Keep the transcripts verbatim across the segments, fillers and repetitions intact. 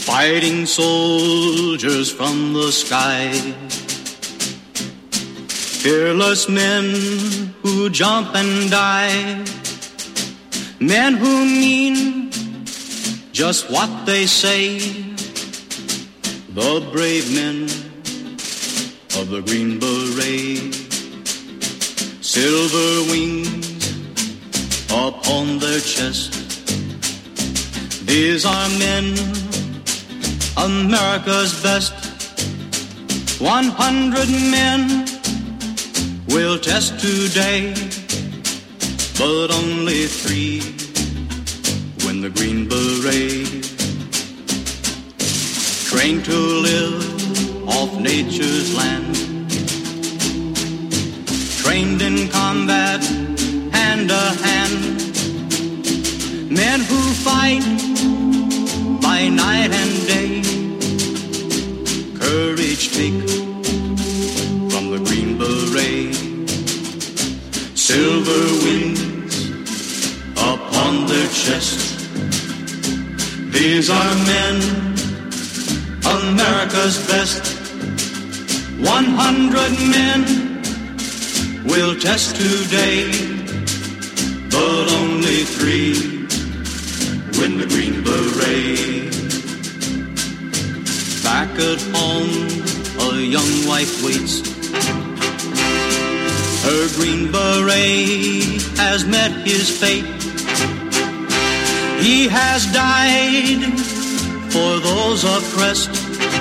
Fighting soldiers from the sky, fearless men who jump and die, men who mean just what they say, the brave men of the Green Beret, silver wings upon their chest. These are men, America's best. One hundred men will test today, but only three win the Green Beret. Trained to live off nature's land, trained in combat hand to hand, men who fight by night and day, courage take from the Green Beret, silver wings upon their chest. These are men, America's best. One hundred men will test today, but only three win the Green Beret. Back at home, a young wife waits. Her Green Beret has met his fate. He has died for those oppressed,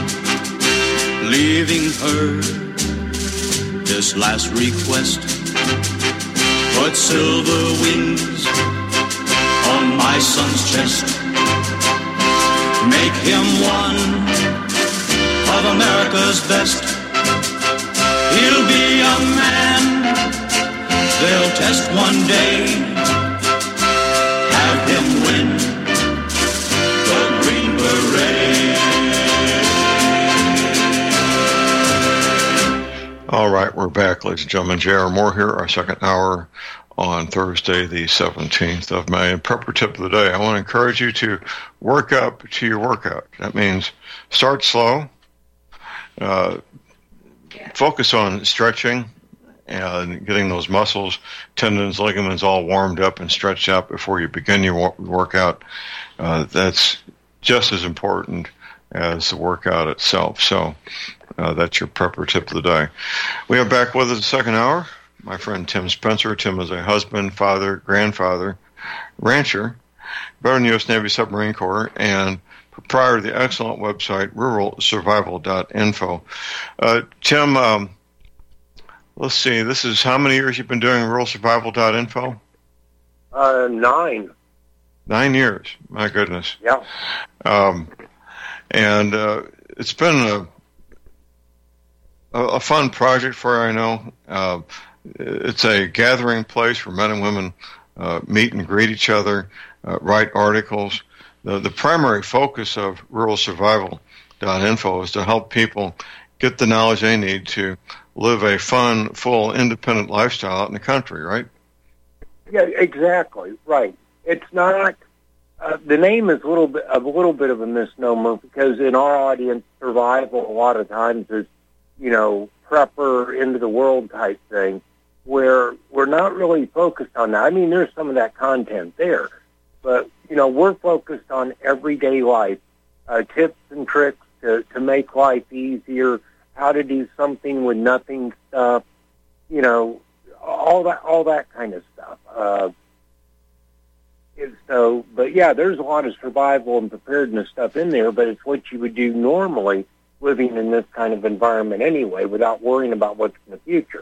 leaving her this last request. Put silver wings on my son's chest. Make him one of America's best. He'll be a man they'll test one day. Have him win the Green Beret. All right, we're back, ladies and gentlemen. J R. Moore here, our second hour on Thursday, the seventeenth of May. And prepper tip of the day, I want to encourage you to work up to your workout. That means start slow, uh, focus on stretching and getting those muscles, tendons, ligaments all warmed up and stretched out before you begin your workout. Uh, that's just as important as the workout itself. So uh, that's your prepper tip of the day. We have back with us the second hour my friend Tim Spencer. Tim is a husband, father, grandfather, rancher, veteran U S Navy Submarine Corps, and proprietor of the excellent website rural survival dot info. Uh, Tim, um, let's see, this is how many years you've been doing rural survival dot info? Uh, nine. Nine years, my goodness. Yeah. Um, and uh, it's been a, a fun project for you, I know. Uh, it's a gathering place where men and women uh, meet and greet each other, uh, write articles. The, the primary focus of rural survival dot info is to help people get the knowledge they need to live a fun, full, independent lifestyle out in the country, right? Yeah, exactly, right. It's not, uh, the name is a little bit, a little bit of a misnomer because in our audience, survival a lot of times is, you know, prepper, into the world type thing, where we're not really focused on that. I mean, there's some of that content there, but, you know, we're focused on everyday life, uh, tips and tricks to, to make life easier, how to do something with nothing stuff, you know, all that, all that kind of stuff. Uh, so, but yeah, there's a lot of survival and preparedness stuff in there, but it's what you would do normally living in this kind of environment anyway, without worrying about what's in the future.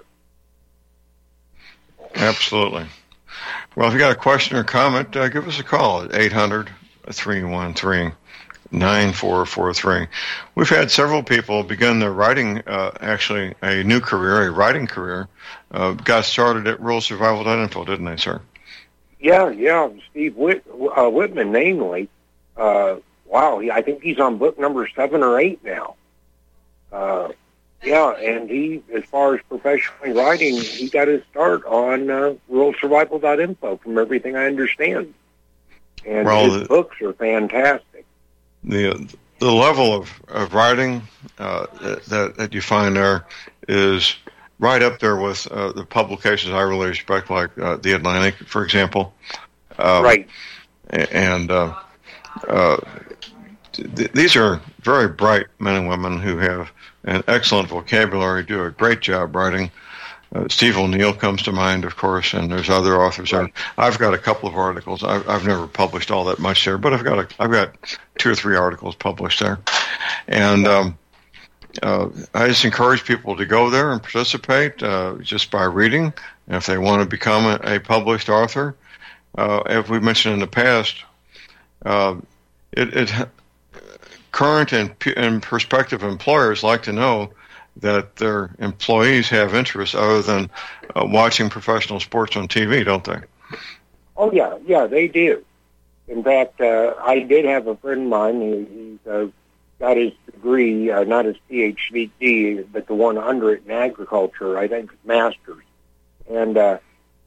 Absolutely. Well, if you got a question or comment, uh, give us a call at eight hundred, three one three, nine four four three. We've had several people begin their writing, uh, actually a new career, a writing career, uh, got started at rural survival dot info, didn't they, sir? Yeah, yeah. Steve Whit, uh, Whitman, namely. Uh, wow, he, I think he's on book number seven or eight now. Uh, yeah, and he, as far as professionally writing, he got his start on uh, rural survival dot info, from everything I understand. And well, his the, books are fantastic. The the level of, of writing uh, that, that you find there is right up there with uh, the publications I really respect, like uh, The Atlantic, for example. Um, right. And uh, uh, th- these are very bright men and women who have an excellent vocabulary, do a great job writing. Uh, Steve O'Neill comes to mind, of course, and there's other authors right. there. I've got a couple of articles. I've, I've never published all that much there, but I've got a, I've got two or three articles published there. And um, uh, I just encourage people to go there and participate uh, just by reading. And if they want to become a, a published author, uh, as we mentioned in the past, uh, it, it current and, and prospective employers like to know that their employees have interests other than uh, watching professional sports on T V, don't they? Oh, yeah, yeah, they do. In fact, uh, I did have a friend of mine, he, he's uh, got his degree, uh, not his P H D, but the one under it in agriculture, I think master's. And uh,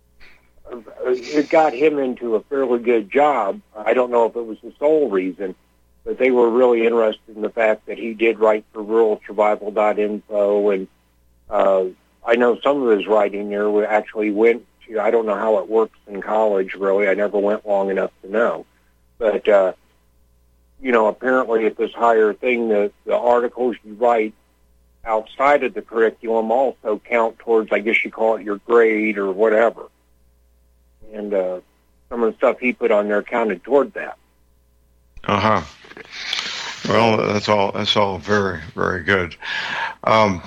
it got him into a fairly good job. I don't know if it was the sole reason, but they were really interested in the fact that he did write for rural survival dot info, and uh, I know some of his writing there actually went to, I don't know how it works in college, really. I never went long enough to know. But, uh, you know, apparently at this higher thing, the, the articles you write outside of the curriculum also count towards, I guess you call it your grade or whatever. And uh, some of the stuff he put on there counted toward that. Uh-huh. Well, that's all. That's all very, very good. Um,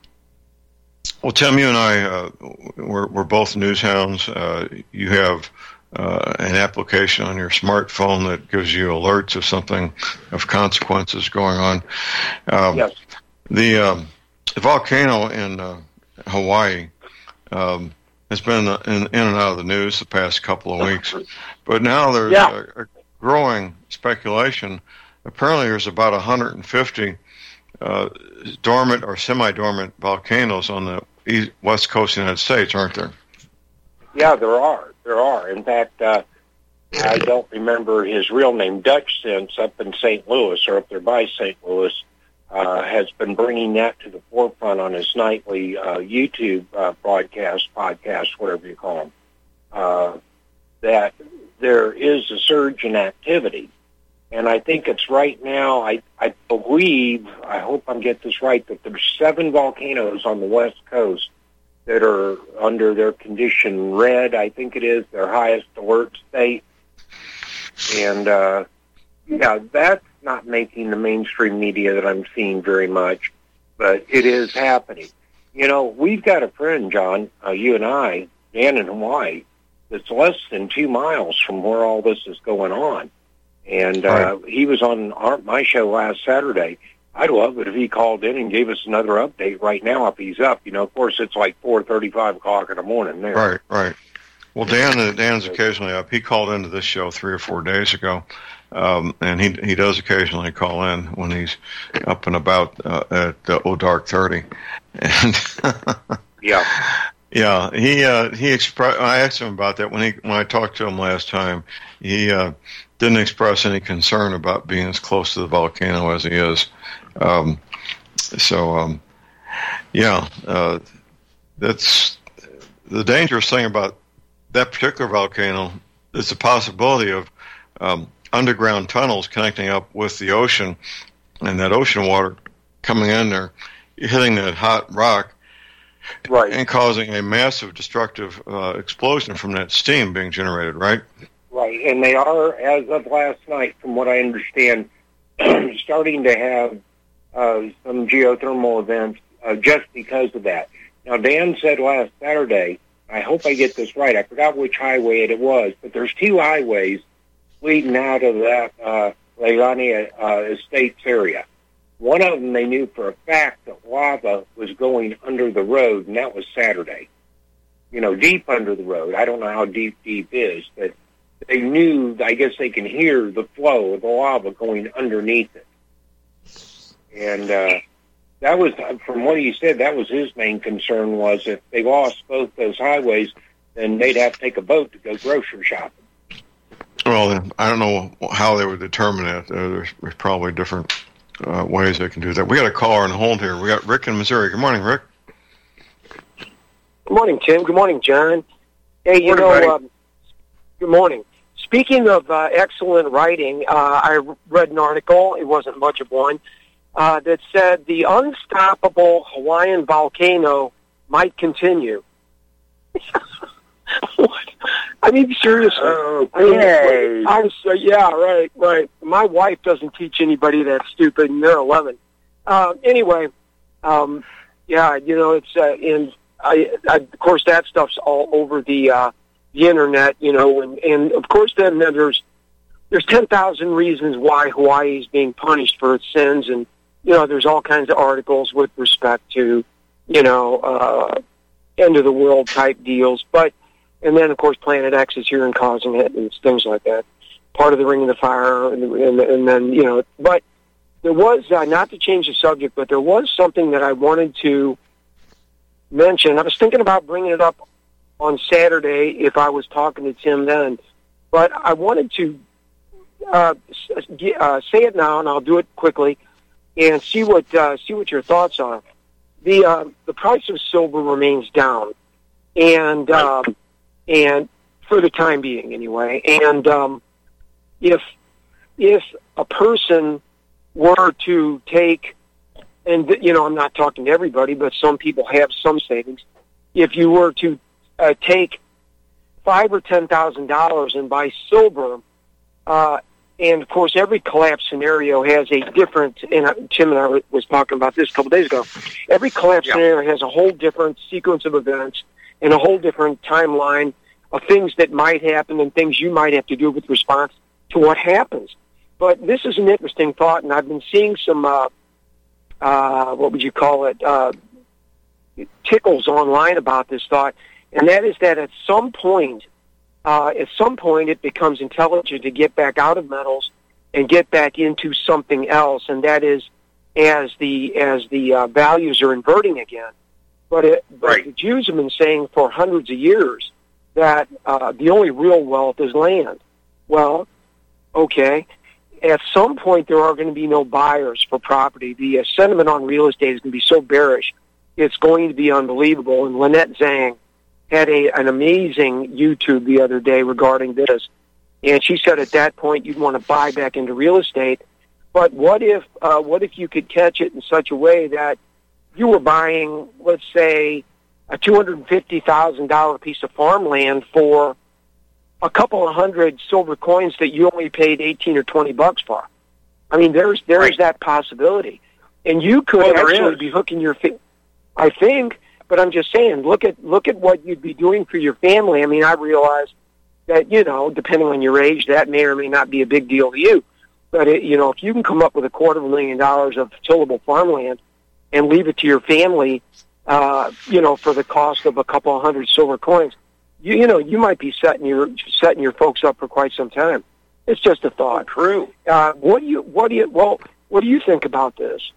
well, Tim, you and I, uh, we're, we're both news hounds. Uh, you have uh, an application on your smartphone that gives you alerts of something of consequences going on. Um, yes. The, um, the volcano in uh, Hawaii um, has been in, in and out of the news the past couple of weeks, but now there's yeah. a, a growing speculation. Apparently there's about one hundred fifty uh, dormant or semi-dormant volcanoes on the east, west coast of the United States, aren't there? Yeah, there are. There are. In fact, uh, I don't remember his real name. Dutch Sense up in Saint Louis, or up there by Saint Louis, uh, has been bringing that to the forefront on his nightly uh, YouTube uh, broadcast, podcast, whatever you call them, uh, that there is a surge in activity. And I think it's right now, I, I believe, I hope I'm getting this right, that there's seven volcanoes on the West Coast that are under their condition red, I think it is, their highest alert state. And, uh, yeah, that's not making the mainstream media that I'm seeing very much, but it is happening. You know, we've got a friend, John, uh, you and I, Dan in Hawaii, that's less than two miles from where all this is going on. And uh, right. he was on our, my show last Saturday. I'd love it if he called in and gave us another update right now if he's up. You know, of course, it's like four thirty-five o'clock in the morning there. Right, right. Well, Dan, uh, Dan's occasionally up. He called into this show three or four days ago, um, and he he does occasionally call in when he's up and about uh, at uh, oh dark thirty. And yeah. Yeah, he uh, he expressed. I asked him about that when he when I talked to him last time. He uh, didn't express any concern about being as close to the volcano as he is. Um, so, um, yeah, uh, that's the dangerous thing about that particular volcano. Is the possibility of um, underground tunnels connecting up with the ocean, and that ocean water coming in there, hitting that hot rock. Right. And causing a massive destructive uh, explosion from that steam being generated, right? Right, and they are, as of last night, from what I understand, starting to have uh, some geothermal events uh, just because of that. Now, Dan said last Saturday, I hope I get this right, I forgot which highway it was, but there's two highways leading out of that uh, Leilani uh, Estates area. One of them, they knew for a fact that lava was going under the road, and that was Saturday. You know, deep under the road. I don't know how deep deep is, but they knew, I guess they can hear the flow of the lava going underneath it. And uh, that was, from what he said, that was his main concern, was if they lost both those highways, then they'd have to take a boat to go grocery shopping. Well, I don't know how they would determine that. Uh, there's, there's probably different uh, ways they can do that. We got a caller on hold here. We got Rick in Missouri. Good morning, Rick. Good morning, Tim. Good morning, John. Hey, you Morning, know, um, good morning. Speaking of uh, excellent writing, uh, I read an article, it wasn't much of one, uh, that said the unstoppable Hawaiian volcano might continue. What? I mean, seriously. Okay. I was, uh, yeah, right, right. My wife doesn't teach anybody that stupid, and they're eleven. Uh, anyway, um, yeah, you know, it's, uh, and I, I, of course, that stuff's all over the, uh, the internet, you know, and, and of course then there's there's ten thousand reasons why Hawaii is being punished for its sins, and, you know, there's all kinds of articles with respect to, you know, uh, end-of-the-world type deals, but, and then, of course, Planet X is here and causing it, and things like that, part of the Ring of the Fire, and, and, and then, you know, but there was, uh, not to change the subject, but there was something that I wanted to mention. I was thinking about bringing it up on Saturday if I was talking to Tim then, but I wanted to uh, uh, say it now, and I'll do it quickly, and see what uh, see what your thoughts are. The uh, the price of silver remains down, and uh, and for the time being, anyway. And um, if if a person were to take, and you know, I'm not talking to everybody, but some people have some savings. If you were to Uh, take five or ten thousand dollars and buy silver, uh, and of course every collapse scenario has a different. And uh, Tim and I were, was talking about this a couple days ago. Every collapse yeah. scenario has a whole different sequence of events and a whole different timeline of things that might happen and things you might have to do with response to what happens. But this is an interesting thought, and I've been seeing some. Uh, uh, what would you call it? Uh, tickles online about this thought. And that is that at some point, uh, at some point, it becomes intelligent to get back out of metals and get back into something else, and that is as the as the uh, values are inverting again. But, it, but right. the Jews have been saying for hundreds of years that uh, the only real wealth is land. Well, okay, at some point there are going to be no buyers for property. The uh, sentiment on real estate is going to be so bearish, it's going to be unbelievable. And Lynette Zhang had a an amazing YouTube the other day regarding this, and she said at that point you'd want to buy back into real estate. But what if uh, what if you could catch it in such a way that you were buying, let's say, a two hundred fifty thousand dollars piece of farmland for a couple of hundred silver coins that you only paid eighteen or twenty bucks for? I mean, there's there's right. that possibility, and you could well, actually be hooking your feet. I think. But I'm just saying, look at look at what you'd be doing for your family. I mean, I realize that, you know, depending on your age, that may or may not be a big deal to you. But, it, you know, if you can come up with a quarter of a million dollars of tillable farmland and leave it to your family, uh, you know, for the cost of a couple of hundred silver coins, you you know, you might be setting your setting your folks up for quite some time. It's just a thought. Oh, true. Uh, what do you what do you well what do you think about this?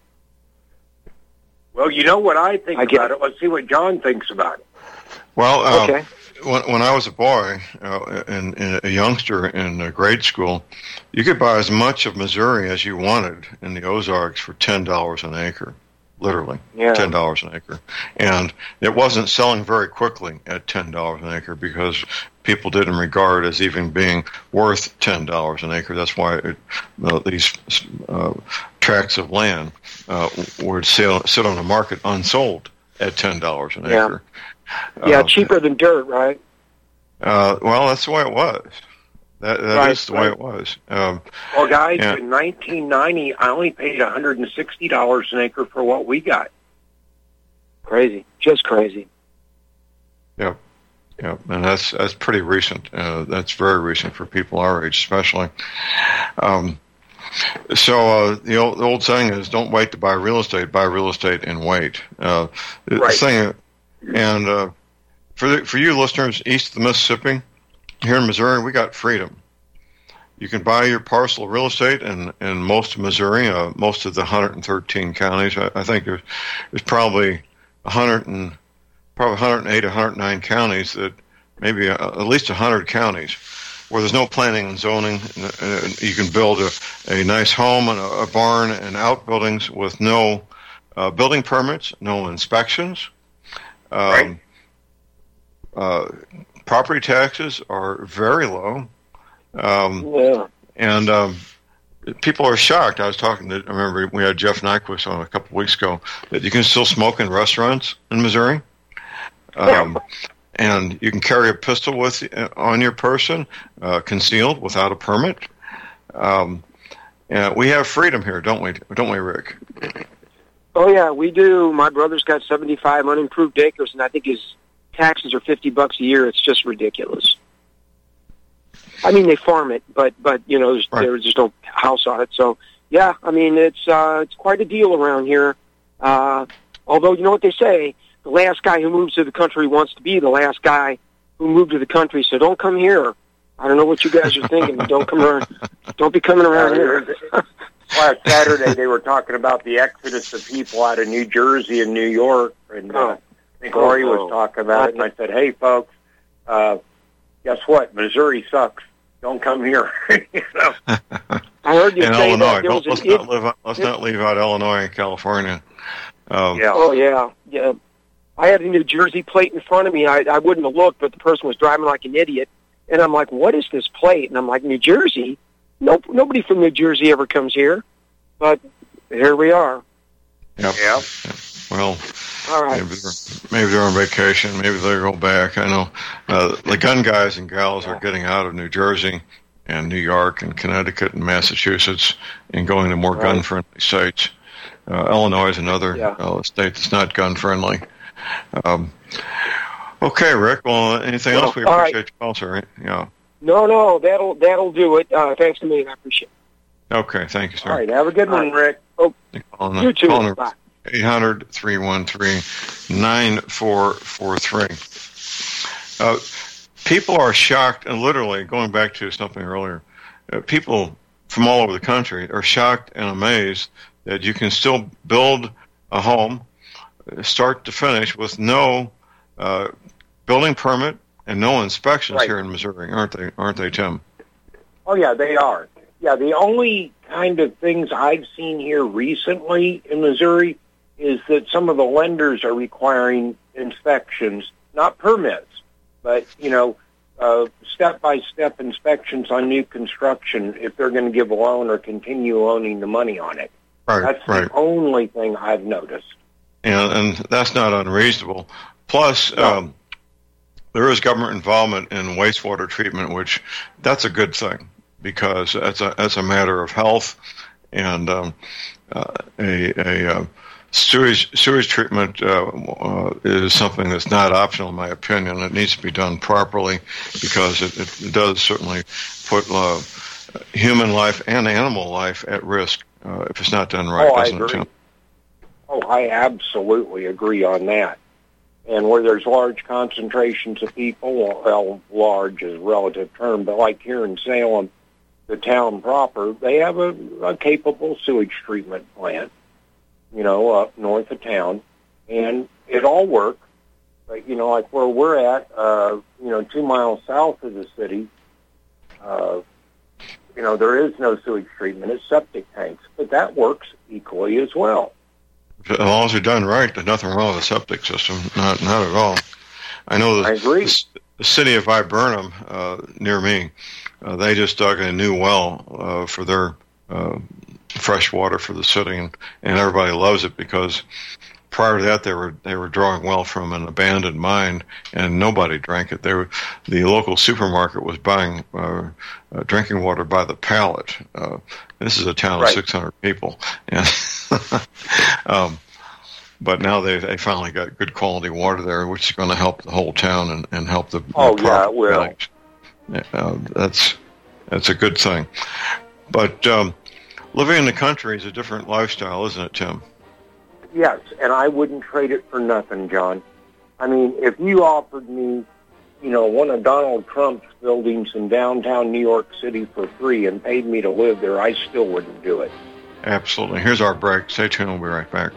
Well, you know what I think I about it. Let's see what John thinks about it. Well, uh, okay. when, when I was a boy uh, and, and a youngster in uh, grade school, you could buy as much of Missouri as you wanted in the Ozarks for ten dollars an acre, literally, yeah. ten dollars an acre. And it wasn't selling very quickly at ten dollars an acre because people didn't regard it as even being worth ten dollars an acre. That's why it, uh, these uh, tracts of land uh, would sell, sit on the market unsold at ten dollars an yeah. acre. Yeah, uh, cheaper than dirt, right? Uh, well, that's the way it was. That, that right, is the right. way it was. Um, well, guys, yeah. in nineteen ninety, I only paid one hundred sixty dollars an acre for what we got. Crazy. Just crazy. Yeah. Yeah, and that's that's pretty recent. Uh, that's very recent for people our age, especially. Um, so uh, the, old, the old saying is, "Don't wait to buy real estate; buy real estate and wait." Uh, right. Thing, and uh, for the, for you listeners east of the Mississippi, here in Missouri, we got freedom. You can buy your parcel of real estate in, in most of Missouri, uh, most of the one hundred thirteen counties. I, I think there's there's probably one hundred and probably one hundred eight, one hundred nine counties that maybe uh, at least one hundred counties where there's no planning and zoning. Uh, you can build a, a nice home and a, a barn and outbuildings with no uh, building permits, no inspections. Um, right. uh, property taxes are very low. Um, Yeah. and um, people are shocked. I was talking to, I remember we had Jeff Nyquist on a couple of weeks ago, that you can still smoke in restaurants in Missouri. Um, and you can carry a pistol with on your person, uh, concealed without a permit. Um, and we have freedom here, don't we? Don't we, Rick? Oh yeah, we do. My brother's got seventy-five unimproved acres, and I think his taxes are fifty bucks a year. It's just ridiculous. I mean, they farm it, but but you know, there's, Right. there's just no house on it. So yeah, I mean, it's uh, it's quite a deal around here. Uh, although you know what they say, the last guy who moves to the country wants to be the last guy who moved to the country. So don't come here. I don't know what you guys are thinking, but don't come around. Don't be coming around here. Last Saturday, they were talking about the exodus of people out of New Jersey and New York, and uh, Oh. I think Lori Oh, was no. talking about it, and I said, hey, folks, uh, guess what? Missouri sucks. Don't come here. you know? I heard you In say Illinois, that there was don't, let's an not id- live. out- Let's not leave out Illinois and California. Um, Yeah. Oh yeah, yeah. I had a New Jersey plate in front of me. I, I wouldn't have looked, but the person was driving like an idiot, and I'm like, "What is this plate?" And I'm like, "New Jersey? Nope, nobody from New Jersey ever comes here." But here we are. Yep. Yeah. Well, All right. maybe they're, maybe they're on vacation. Maybe they'll go back. I know uh, the gun guys and gals are getting out of New Jersey and New York and Connecticut and Massachusetts and going to more Right. gun-friendly states. Uh, Illinois is another Yeah. uh, state that's not gun-friendly. Um, okay, Rick. Well, anything Well, else? We all right. appreciate your call, sir. Right? Yeah. No, no, that'll that'll do it. Uh, thanks to me, I appreciate it. Okay. Thank you, sir. All right. Have a good one, Rick. Calling, You too. calling Bye. eight hundred, three one three, nine four four three. Uh, people are shocked, and literally, going back to something earlier, uh, people from all over the country are shocked and amazed that you can still build a home, uh, start to finish, with no uh, building permit and no inspections Right. here in Missouri, aren't they? Aren't they, Tim? Oh, yeah, they are. Yeah, the only kind of things I've seen here recently in Missouri is that some of the lenders are requiring inspections, not permits, but, you know, uh, step-by-step inspections on new construction if they're going to give a loan or continue loaning the money on it. Right. That's right. the only thing I've noticed. And, and that's not unreasonable. Plus, No. um, there is government involvement in wastewater treatment, which that's a good thing because that's a that's a matter of health, and um, uh, a, a uh, sewage sewage treatment uh, uh, is something that's not optional, in my opinion. It needs to be done properly because it, it does certainly put uh, human life and animal life at risk uh, if it's not done right. Oh, I doesn't it, agree. Tim? Oh, I absolutely agree on that. And where there's large concentrations of people, well, large is a relative term, but like here in Salem, the town proper, they have a, a capable sewage treatment plant, you know, up north of town, and it all works. But, you know, like where we're at, uh, you know, two miles south of the city, uh, you know, there is no sewage treatment. It's septic tanks, but that works equally as well. As long as they're done right, there's nothing wrong with the septic system. Not not at all. I know the, I agree. the, the city of Viburnum, uh, near me, uh, they just dug a new well uh, for their uh, fresh water for the city, and, and everybody loves it because prior to that they were they were drawing well from an abandoned mine, and nobody drank it. They were, the local supermarket was buying uh, uh, drinking water by the pallet. Uh, this is a town Right. of six hundred people, and um, but now they they finally got good quality water there, which is going to help the whole town and, and help the Oh, the yeah, property it will. values. Uh, that's that's a good thing. But um, living in the country is a different lifestyle, isn't it, Tim? Yes, and I wouldn't trade it for nothing, John. I mean, if you offered me, you know, one of Donald Trump's buildings in downtown New York City for free and paid me to live there, I still wouldn't do it. Absolutely. Here's our break. Stay tuned. We'll be right back.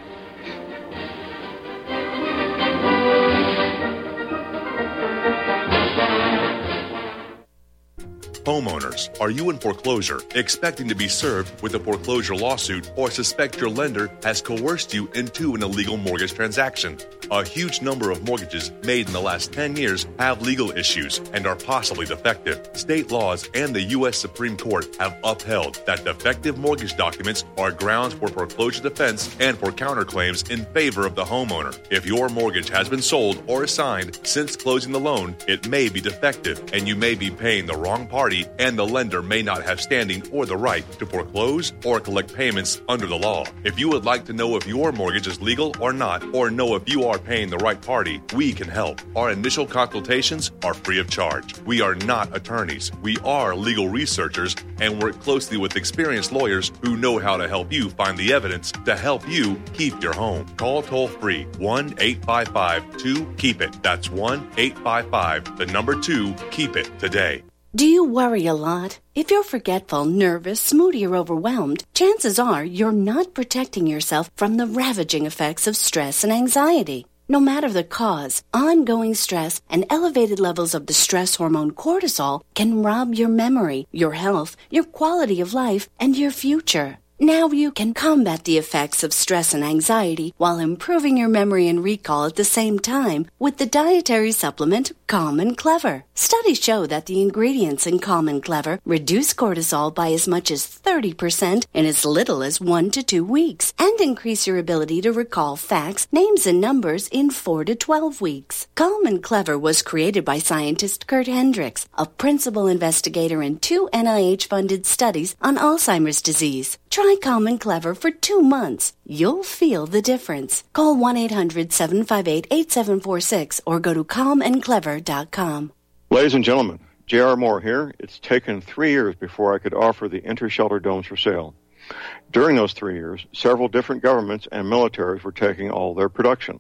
Homeowners, are you in foreclosure, expecting to be served with a foreclosure lawsuit, or suspect your lender has coerced you into an illegal mortgage transaction? A huge number of mortgages made in the last ten years have legal issues and are possibly defective. State laws and the U S Supreme Court have upheld that defective mortgage documents are grounds for foreclosure defense and for counterclaims in favor of the homeowner. If your mortgage has been sold or assigned since closing the loan, it may be defective and you may be paying the wrong party, and the lender may not have standing or the right to foreclose or collect payments under the law. If you would like to know if your mortgage is legal or not, or know if you are paying the right party, we can help. Our initial consultations are free of charge. We are not attorneys. We are legal researchers and work closely with experienced lawyers who know how to help you find the evidence to help you keep your home. Call toll-free one eight five five two keep it. That's one eight five five, the number two, keep it today. Do you worry a lot? If you're forgetful, nervous, moody, or overwhelmed, chances are you're not protecting yourself from the ravaging effects of stress and anxiety. No matter the cause, ongoing stress and elevated levels of the stress hormone cortisol can rob your memory, your health, your quality of life, and your future. Now you can combat the effects of stress and anxiety while improving your memory and recall at the same time with the dietary supplement Calm and Clever. Studies show that the ingredients in Calm and Clever reduce cortisol by as much as thirty percent in as little as one to two weeks and increase your ability to recall facts, names, and numbers in four to twelve weeks. Calm and Clever was created by scientist Kurt Hendricks, a principal investigator in two N I H-funded studies on Alzheimer's disease. Try Calm and Clever for two months. You'll feel the difference. Call one eight hundred seven five eight eight seven four six or go to calm and clever dot com. Ladies and gentlemen, J R. Moore here. It's taken three years before I could offer the Intershelter domes for sale. During those three years, several different governments and militaries were taking all their production.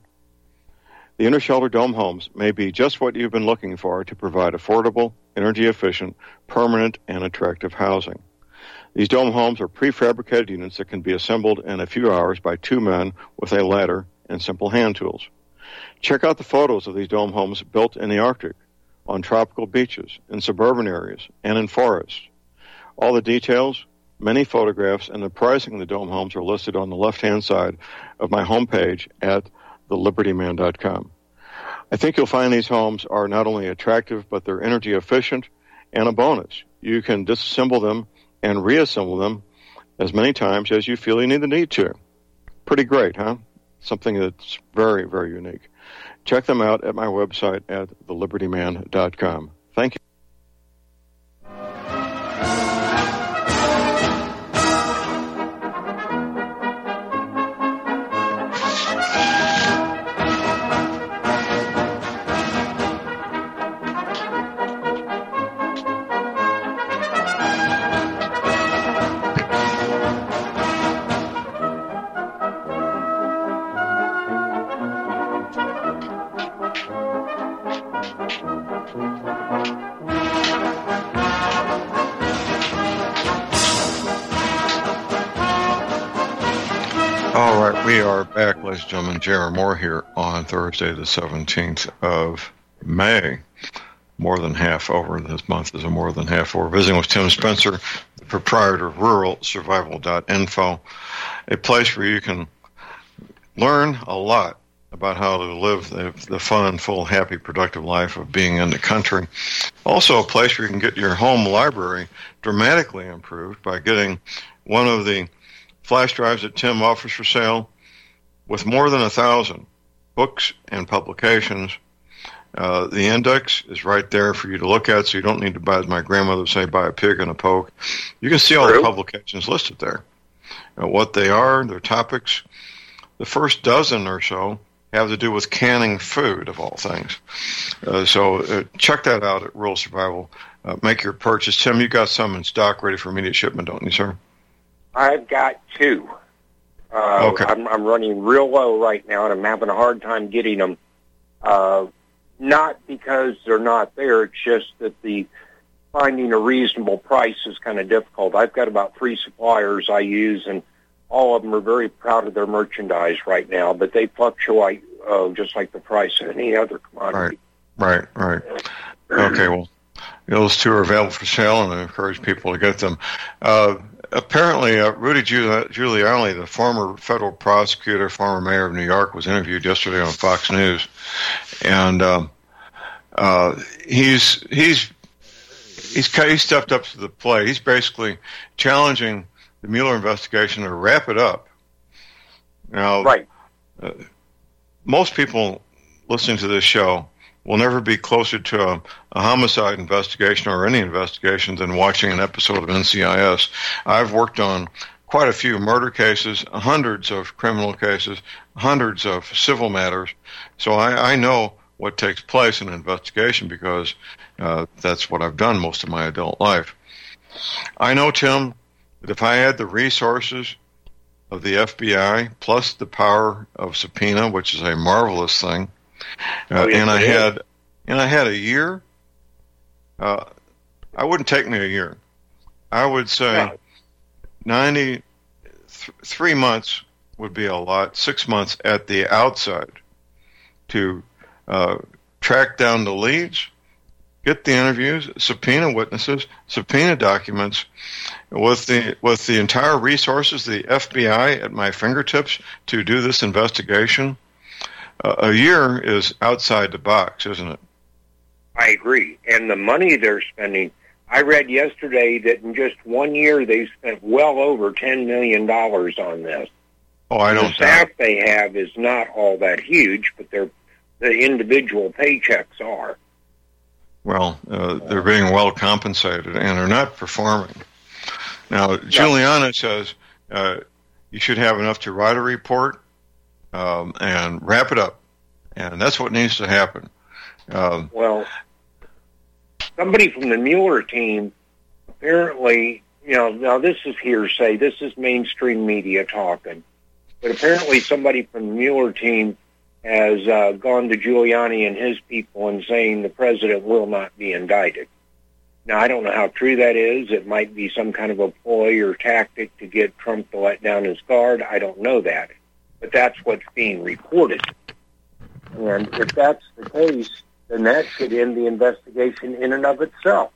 The Intershelter dome homes may be just what you've been looking for to provide affordable, energy-efficient, permanent, and attractive housing. These dome homes are prefabricated units that can be assembled in a few hours by two men with a ladder and simple hand tools. Check out the photos of these dome homes built in the Arctic, on tropical beaches, in suburban areas, and in forests. All the details, many photographs, and the pricing of the dome homes are listed on the left-hand side of my homepage at the liberty man dot com. I think you'll find these homes are not only attractive, but they're energy efficient, and a bonus. You can disassemble them and reassemble them as many times as you feel you need the need to. Pretty great, huh? Something that's very, very unique. Check them out at my website at the liberty man dot com. Thank you. All right, we are back, ladies and gentlemen. J R. Moore here on Thursday, the seventeenth of May. More than half over this month is a more than half over. Visiting with Tim Spencer, the proprietor of rural survival dot info, a place where you can learn a lot about how to live the, the fun, full, happy, productive life of being in the country. Also a place where you can get your home library dramatically improved by getting one of the flash drives that Tim offers for sale with more than a thousand books and publications. Uh, the index is right there for you to look at, so you don't need to buy, as my grandmother would say, buy a pig and a poke. You can see all the publications listed there, uh, what they are, their topics. The first dozen or so have to do with canning food, of all things. Uh, so uh, check that out at Rural Survival. Uh, make your purchase. Tim, you got some in stock ready for immediate shipment, don't you, sir? I've got two. Uh, okay. I'm, I'm running real low right now, and I'm having a hard time getting them. Uh, not because they're not there. It's just that the finding a reasonable price is kind of difficult. I've got about three suppliers I use, and all of them are very proud of their merchandise right now, but they fluctuate uh, just like the price of any other commodity. Right, right, right. Okay, well, those two are available for sale, and I encourage people to get them. Uh, apparently, uh, Rudy Giuliani, the former federal prosecutor, former mayor of New York, was interviewed yesterday on Fox News, and um, uh, he's he's he's he stepped up to the plate. He's basically challenging the Mueller investigation to wrap it up. Now, right. Uh, most people listening to this show will never be closer to a, a homicide investigation or any investigation than watching an episode of N C I S. I've worked on quite a few murder cases, hundreds of criminal cases, hundreds of civil matters. So I, I know what takes place in an investigation because uh, that's what I've done most of my adult life. I know, Tim, that if I had the resources of the F B I plus the power of subpoena, which is a marvelous thing, uh, oh, yes, and I is. had and I had a year, uh, I wouldn't take me a year. I would say yeah. ninety th- three months would be a lot. Six months at the outside to uh, track down the leads, get the interviews, subpoena witnesses, subpoena documents, with the with the entire resources, the F B I at my fingertips to do this investigation. Uh, a year is outside the box, isn't it? I agree. And the money they're spending, I read yesterday that in just one year they've spent well over ten million dollars on this. Oh, I don't. The staff they have is not all that huge, but they're, the individual paychecks are. Well, uh, they're being well compensated, and they're not performing. Now, Giuliani says uh, you should have enough to write a report um, and wrap it up, and that's what needs to happen. Um, well, somebody from the Mueller team apparently, you know, now this is hearsay, this is mainstream media talking, but apparently somebody from the Mueller team has uh, gone to Giuliani and his people and saying the president will not be indicted. Now, I don't know how true that is. It might be some kind of a ploy or tactic to get Trump to let down his guard. I don't know that. But that's what's being reported. And if that's the case, then that should end the investigation in and of itself.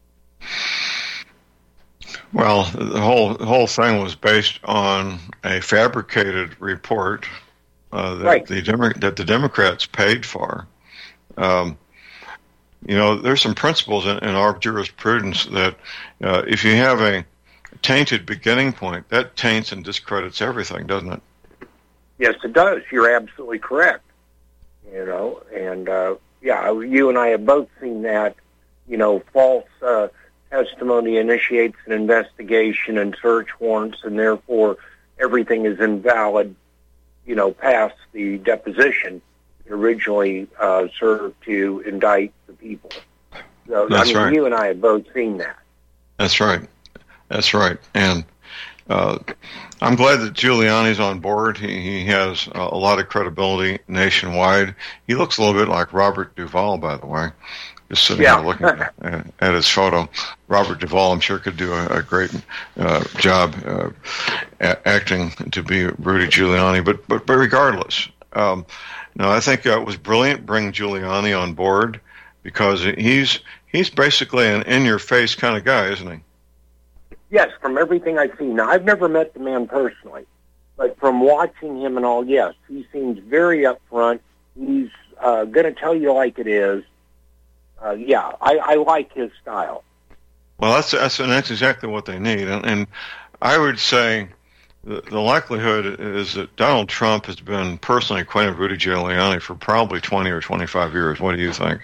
Well, the whole the whole thing was based on a fabricated report uh, that, right. the Demo- that the Democrats paid for. Um, you know, there's some principles in, in our jurisprudence that uh, if you have a tainted beginning point, that taints and discredits everything, doesn't it? Yes, it does. You're absolutely correct. You know, and uh, yeah, you and I have both seen that. You know, false uh, testimony initiates an investigation and search warrants, and therefore everything is invalid. You know, past the deposition that originally uh, served to indict the people. So, That's I mean, right. You and I have both seen that. That's right. That's right. And uh, I'm glad that Giuliani's on board. He, he has a lot of credibility nationwide. He looks a little bit like Robert Duvall, by the way. Just sitting Yeah. here looking at, at his photo. Robert Duvall, I'm sure, could do a, a great uh, job uh, a- acting to be Rudy Giuliani. But but, but regardless, um, no, I think uh, it was brilliant bringing Giuliani on board because he's he's basically an in-your-face kind of guy, isn't he? Yes, from everything I've seen. Now, I've never met the man personally, but from watching him and all, yes, he seems very upfront. He's uh, going to tell you like it is. Uh, yeah, I, I like his style. Well, that's that's, and that's exactly what they need. And, and I would say the, the likelihood is that Donald Trump has been personally acquainted with Rudy Giuliani for probably twenty or twenty-five years. What do you think?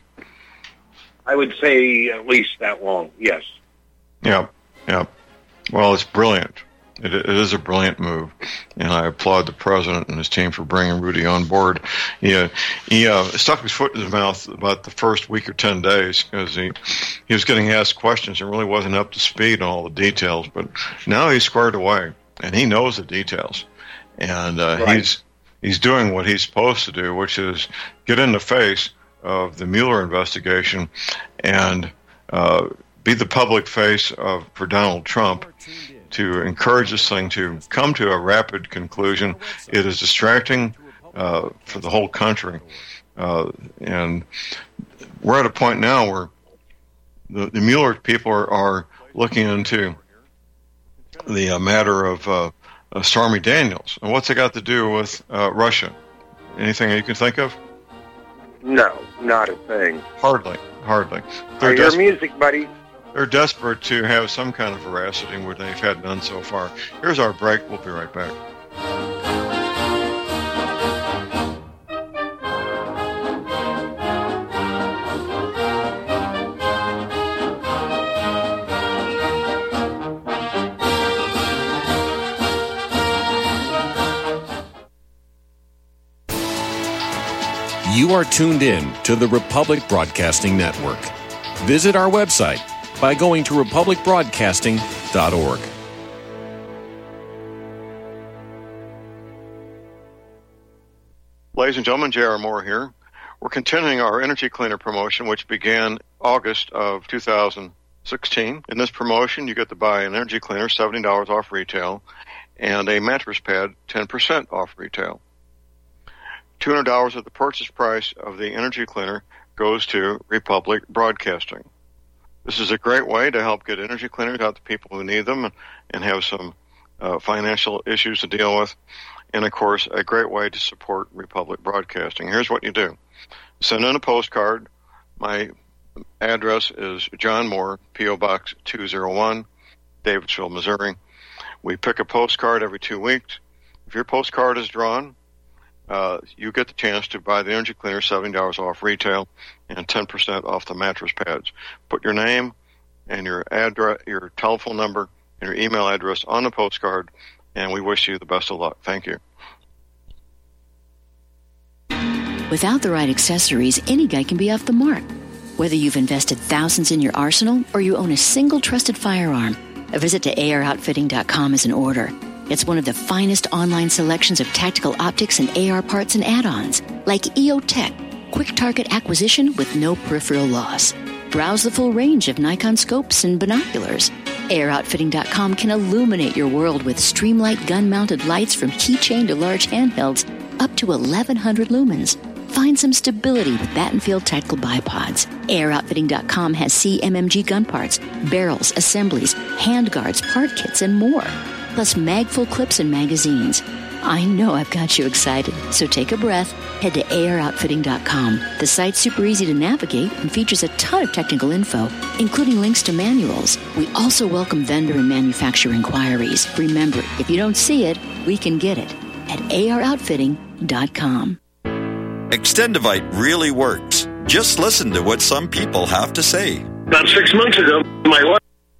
I would say at least that long, yes. Yeah, yeah. Well, it's brilliant. It, it is a brilliant move, and I applaud the president and his team for bringing Rudy on board. He, uh, he uh, stuck his foot in his mouth about the first week or ten days because he he was getting asked questions and really wasn't up to speed on all the details. But now he's squared away, and he knows the details, and uh, Right. he's he's doing what he's supposed to do, which is get in the face of the Mueller investigation and uh, be the public face of for Donald Trump to encourage this thing to come to a rapid conclusion. It is distracting uh, for the whole country. Uh, and we're at a point now where the, the Mueller people are, are looking into the uh, matter of uh, uh, Stormy Daniels. And what's it got to do with uh, Russia? Anything you can think of? No, not a thing. Hardly, hardly. They're your des- music, buddy. They're desperate to have some kind of veracity, where they've had none so far. Here's our break. We'll be right back. You are tuned in to the Republic Broadcasting Network. Visit our website by going to republic broadcasting dot org. Ladies and gentlemen, J R. Moore here. We're continuing our energy cleaner promotion, which began August of two thousand sixteen. In this promotion, you get to buy an energy cleaner, seventy dollars off retail, and a mattress pad, ten percent off retail. two hundred dollars of the purchase price of the energy cleaner goes to Republic Broadcasting. This is a great way to help get energy cleaners out to people who need them and have some uh, financial issues to deal with. And, of course, a great way to support Republic Broadcasting. Here's what you do. Send in a postcard. My address is John Moore, P O. Box two oh one, Davidsville, Missouri. We pick a postcard every two weeks. If your postcard is drawn, Uh, you get the chance to buy the energy cleaner, seventy dollars off retail, and ten percent off the mattress pads. Put your name and your address, your telephone number, and your email address on the postcard, and we wish you the best of luck. Thank you. Without the right accessories, any guy can be off the mark. Whether you've invested thousands in your arsenal or you own a single trusted firearm, a visit to A R outfitting dot com is in order. It's one of the finest online selections of tactical optics and A R parts and add-ons, like E O Tech, quick target acquisition with no peripheral loss. Browse the full range of Nikon scopes and binoculars. A R outfitting dot com can illuminate your world with Streamlight gun-mounted lights from keychain to large handhelds up to eleven hundred lumens. Find some stability with Battenfield tactical bipods. A R outfitting dot com has C M M G gun parts, barrels, assemblies, handguards, part kits, and more. Plus mag-full clips and magazines. I know I've got you excited, so take a breath. Head to A R outfitting dot com. The site's super easy to navigate and features a ton of technical info, including links to manuals. We also welcome vendor and manufacturer inquiries. Remember, if you don't see it, we can get it at A R outfitting dot com. Extendivite really works. Just listen to what some people have to say. About six months ago, my wife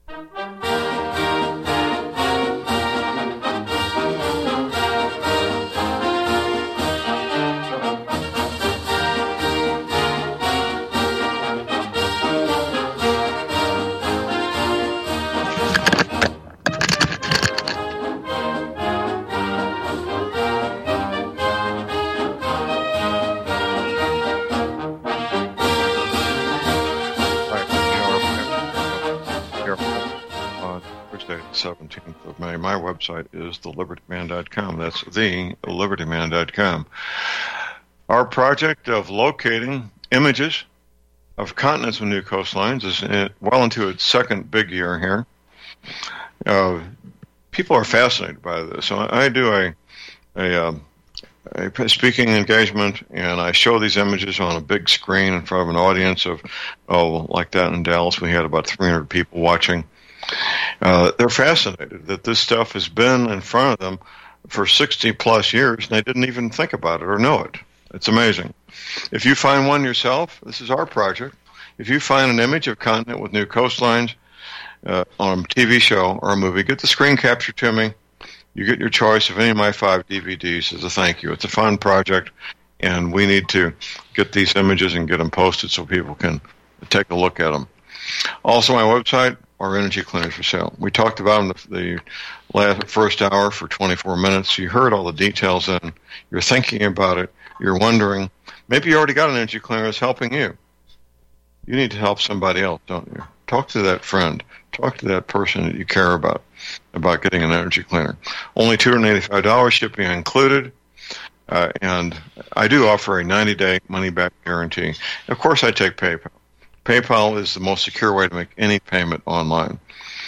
seventeenth of May. My website is the liberty man dot com. That's the liberty man dot com. Our project of locating images of continents with new coastlines is in, well into its second big year here. Uh, people are fascinated by this. So I, I do a, a, um, a speaking engagement, and I show these images on a big screen in front of an audience of, oh, like that in Dallas. We had about three hundred people watching. Uh, they're fascinated that this stuff has been in front of them for sixty plus years, and they didn't even think about it or know it. It's amazing. If you find one yourself, this is our project. If you find an image of continent with new coastlines uh, on a T V show or a movie, get the screen capture to me. You get your choice of any of my five D V Ds as a thank you. It's a fun project, and we need to get these images and get them posted so people can take a look at them. Also, my website, our energy cleaners for sale. We talked about them the, the last first hour for twenty-four minutes. You heard all the details, and you're thinking about it. You're wondering, maybe you already got an energy cleaner that's helping you. You need to help somebody else, don't you? Talk to that friend. Talk to that person that you care about, about getting an energy cleaner. Only two hundred eighty-five dollars, shipping included. Uh, and I do offer a ninety-day money-back guarantee. Of course, I take PayPal. PayPal is the most secure way to make any payment online.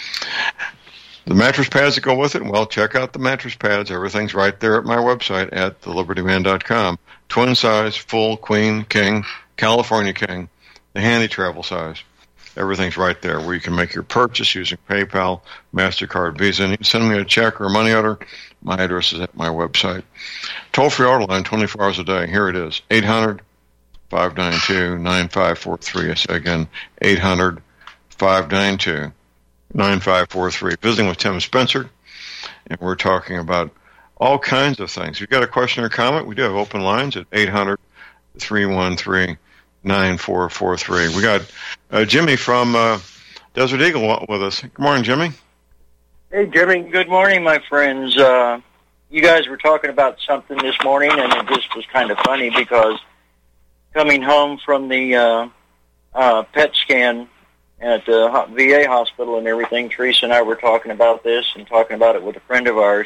The mattress pads that go with it, well, check out the mattress pads. Everything's right there at my website at the liberty man dot com. Twin size, full, queen, king, California king, the handy travel size. Everything's right there where you can make your purchase using PayPal, MasterCard, Visa, and you can send me a check or a money order. My address is at my website. Toll-free order line twenty-four hours a day. Here it is, eight hundred, five nine two, nine five four three. I say again, eight hundred, five nine two, nine five four three. Visiting with Tim Spencer, and we're talking about all kinds of things. If you've got a question or comment, we do have open lines at eight hundred, three one three, nine four four three. We got uh, Jimmy from uh, Desert Eagle with us. Good morning, Jimmy. Hey, Jimmy. Good morning, my friends. Uh, you guys were talking about something this morning, and it just was kind of funny because coming home from the uh, uh, P E T scan at the V A hospital and everything, Teresa and I were talking about this and talking about it with a friend of ours.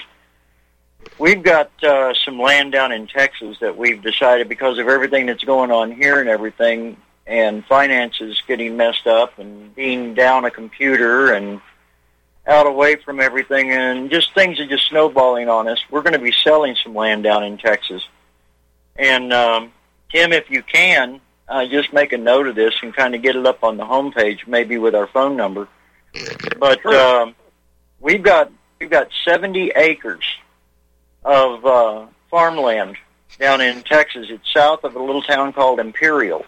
We've got uh, some land down in Texas that we've decided, because of everything that's going on here and everything, and finances getting messed up and being down a computer and out away from everything, and just things are just snowballing on us. We're going to be selling some land down in Texas. And, um, Tim, if you can, uh, just make a note of this and kind of get it up on the homepage, maybe with our phone number. But um, we've got we've got seventy acres of uh, farmland down in Texas. It's south of a little town called Imperial.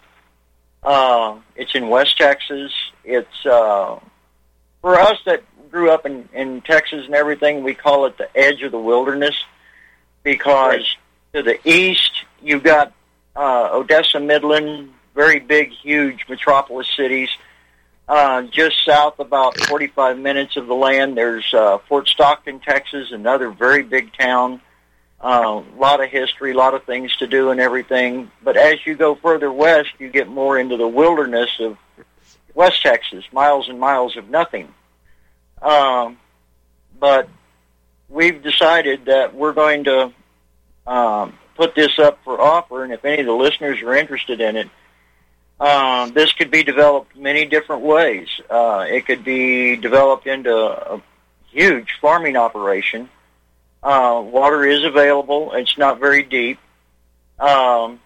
Uh, it's in West Texas. It's uh, for us that grew up in, in Texas and everything, we call it the edge of the wilderness, because right. to the east you've got uh, Odessa, Midland, very big, huge metropolis cities. Uh, just south, about forty-five minutes of the land, there's uh, Fort Stockton, Texas, another very big town. A uh, lot of history, a lot of things to do and everything. But as you go further west, you get more into the wilderness of West Texas, miles and miles of nothing. Um, but we've decided that we're going to um, put this up for offer, and if any of the listeners are interested in it, um, this could be developed many different ways. Uh, it could be developed into a huge farming operation. Uh, water is available. It's not very deep. Um,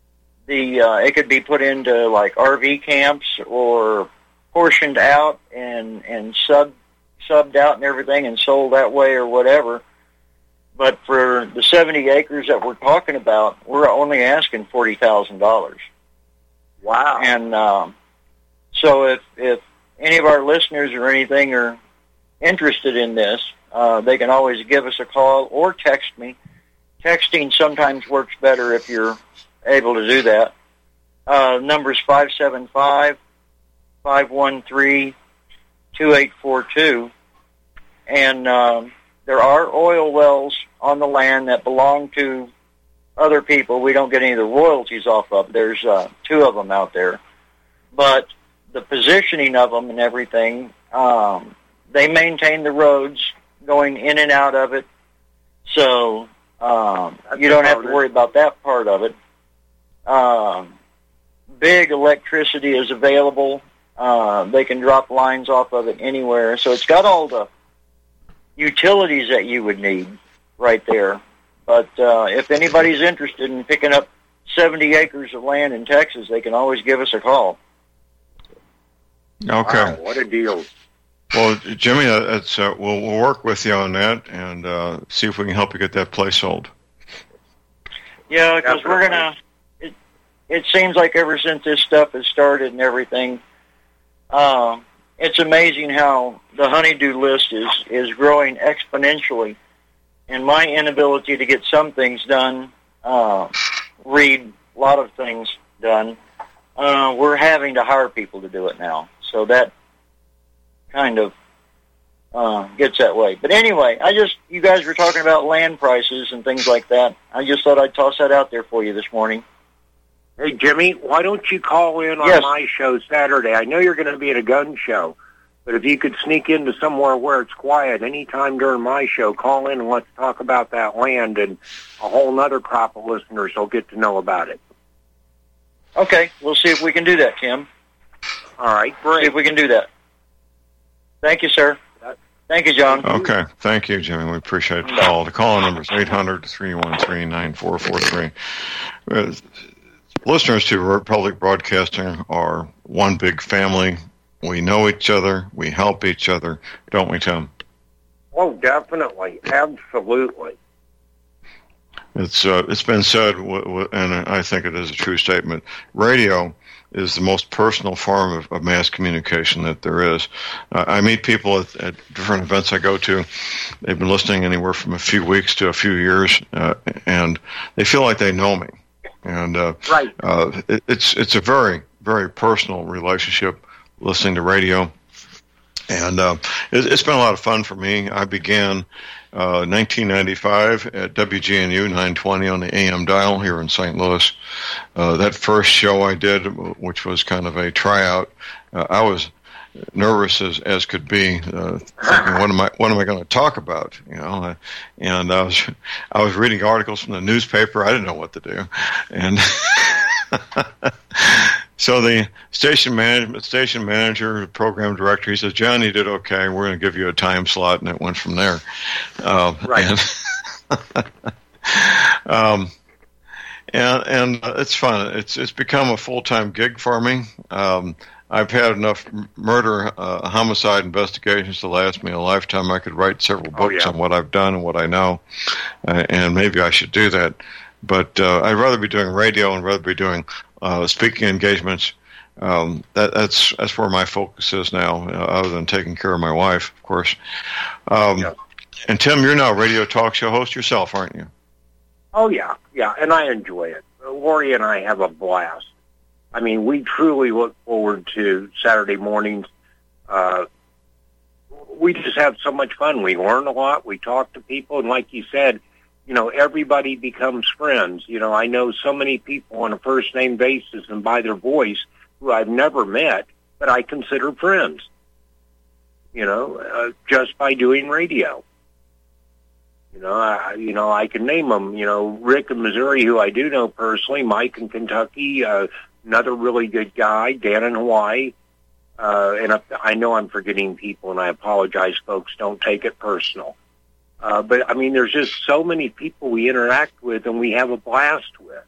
the uh, it could be put into like R V camps or portioned out and and sub subbed out and everything and sold that way or whatever. But for the seventy acres that we're talking about, we're only asking forty thousand dollars. Wow! And um, so if if any of our listeners or anything are interested in this, uh, they can always give us a call or text me. Texting sometimes works better if you're able to do that. Uh, number's five seven five, five one three, two eight four two. And um, there are oil wells on the land that belong to other people. We don't get any of the royalties off of. There's uh, two of them out there. But the positioning of them and everything, um, they maintain the roads going in and out of it. So um, you don't have to worry about that part of it. Um, big electricity is available. Uh, they can drop lines off of it anywhere. So it's got all the utilities that you would need right there. But uh, if anybody's interested in picking up seventy acres of land in Texas, they can always give us a call. Okay. Wow, what a deal. Well, Jimmy, uh, it's, uh, we'll, we'll work with you on that and uh, see if we can help you get that place sold. Yeah, because we're going to, it, it seems like ever since this stuff has started and everything, uh, it's amazing how the honeydew list is, is growing exponentially. And my inability to get some things done, uh, read a lot of things done, uh, we're having to hire people to do it now. So that kind of uh, gets that way. But anyway, I just, you guys were talking about land prices and things like that. I just thought I'd toss that out there for you this morning. Hey, Jimmy, why don't you call in on yes. my show Saturday? I know you're going to be at a gun show, but if you could sneak into somewhere where it's quiet anytime during my show, call in and let's talk about that land, and a whole other crop of listeners will get to know about it. Okay, we'll see if we can do that, Tim. All right, great. See if we can do that. Thank you, sir. Thank you, John. Okay. Thank you, Jimmy. We appreciate the call. The call number is eight hundred, three one three, nine four four three. Uh, listeners to Republic Broadcasting are one big family. We know each other. We help each other. Don't we, Tim? Oh, definitely. Absolutely. It's uh, it's been said, w- w- and I think it is a true statement, radio is the most personal form of, of mass communication that there is. Uh, I meet people at, at different events I go to. They've been listening anywhere from a few weeks to a few years, uh, and they feel like they know me. And uh, right. uh, it, it's it's a very, very personal relationship listening to radio. And uh, it, it's been a lot of fun for me. I began uh, nineteen ninety-five at W G N U nine twenty on the A M dial here in Saint Louis. Uh, that first show I did, which was kind of a tryout, uh, I was nervous as, as could be, uh, thinking, what am I what am I going to talk about? You know, and I was I was reading articles from the newspaper. I didn't know what to do, and. So the station management, station manager, program director, he says, "John, you did okay. We're going to give you a time slot," and it went from there. Uh, right. And, um, and and it's fun. It's it's become a full time gig for me. Um, I've had enough murder, uh, homicide investigations to last me a lifetime. I could write several books oh, yeah. on what I've done and what I know, uh, and maybe I should do that. But uh, I'd rather be doing radio and rather be doing uh, speaking engagements. Um, that, that's that's where my focus is now, uh, other than taking care of my wife, of course. Um, yeah. And Tim, you're now a radio talk show host yourself, aren't you? Oh, yeah, yeah, and I enjoy it. Lori and I have a blast. I mean, we truly look forward to Saturday mornings. Uh, we just have so much fun. We learn a lot. We talk to people, and like you said, you know, everybody becomes friends. You know, I know so many people on a first-name basis and by their voice who I've never met, but I consider friends, you know, uh, just by doing radio. You know, I, you know, I can name them, you know, Rick in Missouri, who I do know personally, Mike in Kentucky, uh, another really good guy, Dan in Hawaii, uh, and I, I know I'm forgetting people, and I apologize, folks, don't take it personal. Uh, but, I mean, there's just so many people we interact with and we have a blast with.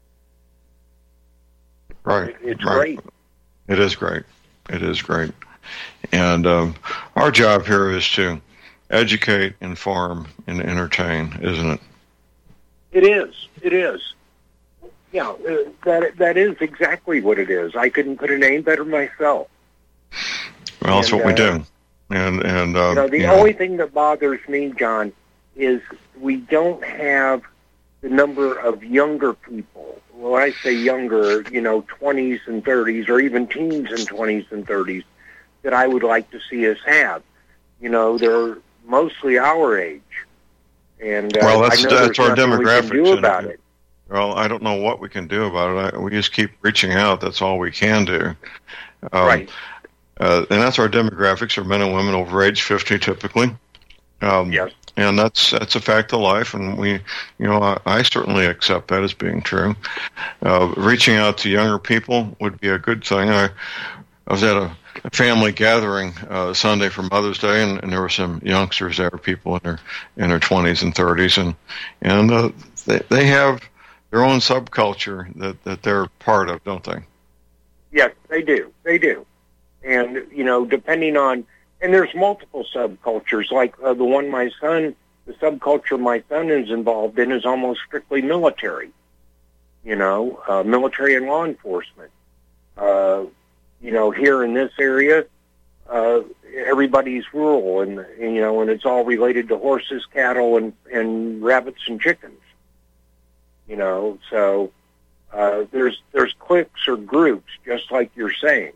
Right. It's right. great. It is great. It is great. And um, our job here is to educate, inform, and entertain, isn't it? It is. It is. Yeah, uh, that that is exactly what it is. I couldn't put a name better myself. Well, that's and, what we uh, do. And and uh, you know, the you only know. thing that bothers me, John, is we don't have the number of younger people. When I say younger, you know, twenties and thirties, or even teens and twenties and thirties, that I would like to see us have. You know, they're mostly our age, and uh, well, that's I know that's our demographic. We can do about it. Well, I don't know what we can do about it. I, we just keep reaching out. That's all we can do. Um, right. Uh, and that's our demographics, are men and women over age fifty, typically. Um, yes. And that's that's a fact of life, and we, you know, I, I certainly accept that as being true. Uh, reaching out to younger people would be a good thing. I, I was at a, a family gathering uh, Sunday for Mother's Day, and, and there were some youngsters there, people in their in their twenties and thirties, and and uh, they they have their own subculture that, that they're part of, don't they? Yes, they do. They do. And, you know, depending on, and there's multiple subcultures, like uh, the one my son, the subculture my son is involved in is almost strictly military, you know, uh, military and law enforcement. Uh, you know, here in this area, uh, everybody's rural, and, and, you know, and it's all related to horses, cattle, and, and rabbits and chickens, you know, so uh, there's there's cliques or groups, just like you're saying.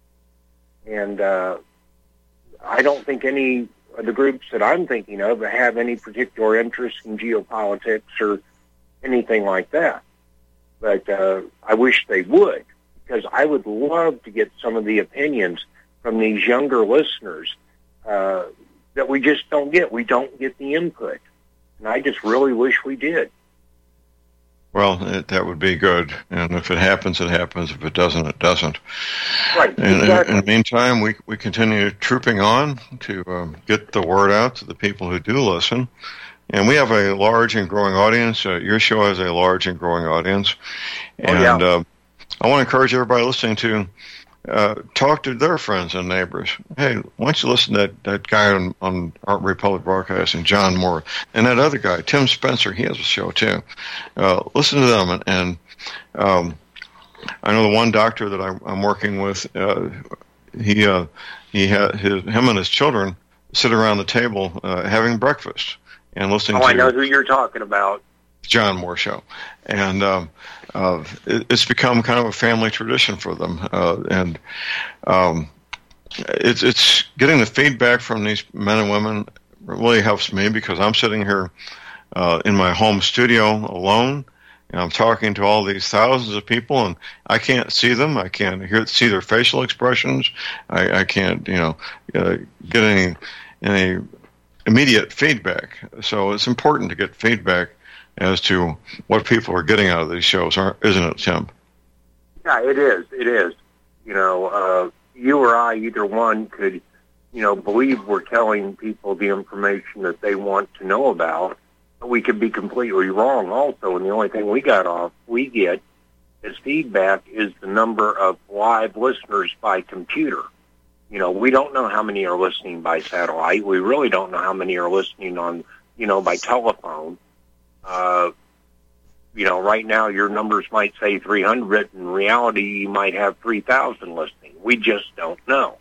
And uh, I don't think any of the groups that I'm thinking of have any particular interest in geopolitics or anything like that. But uh, I wish they would, because I would love to get some of the opinions from these younger listeners uh, that we just don't get. We don't get the input. And I just really wish we did. Well, it, that would be good. And if it happens, it happens. If it doesn't, it doesn't. Right. And exactly. in, in the meantime, we, we continue trooping on to um, get the word out to the people who do listen. And we have a large and growing audience. Uh, your show has a large and growing audience. And oh, yeah. uh, I want to encourage everybody listening to uh, talk to their friends and neighbors. Hey, why don't you listen to that, that guy on, on Art Republic Broadcasting, John Moore, and that other guy, Tim Spencer, he has a show too. Uh, listen to them. And, and um, I know the one doctor that I, I'm working with, uh, he uh, he had his, him and his children sit around the table uh, having breakfast and listening oh, to I know who you're talking about. John Moore show. And um, uh, it, it's become kind of a family tradition for them. Uh, and um, it's, it's getting the feedback from these men and women really helps me because I'm sitting here uh, in my home studio alone, and I'm talking to all these thousands of people, and I can't see them. I can't hear see their facial expressions. I, I can't, you know, uh, get any any immediate feedback. So it's important to get feedback as to what people are getting out of these shows, aren't, isn't it, Tim? Yeah, it is. It is. You know, uh, you or I, either one, could, you know, believe we're telling people the information that they want to know about. But we could be completely wrong also, and the only thing we got off, we get as feedback is the number of live listeners by computer. You know, we don't know how many are listening by satellite. We really don't know how many are listening on, you know, by telephone. Uh, you know, right now your numbers might say three hundred. In reality, you might have three thousand listening. We just don't know.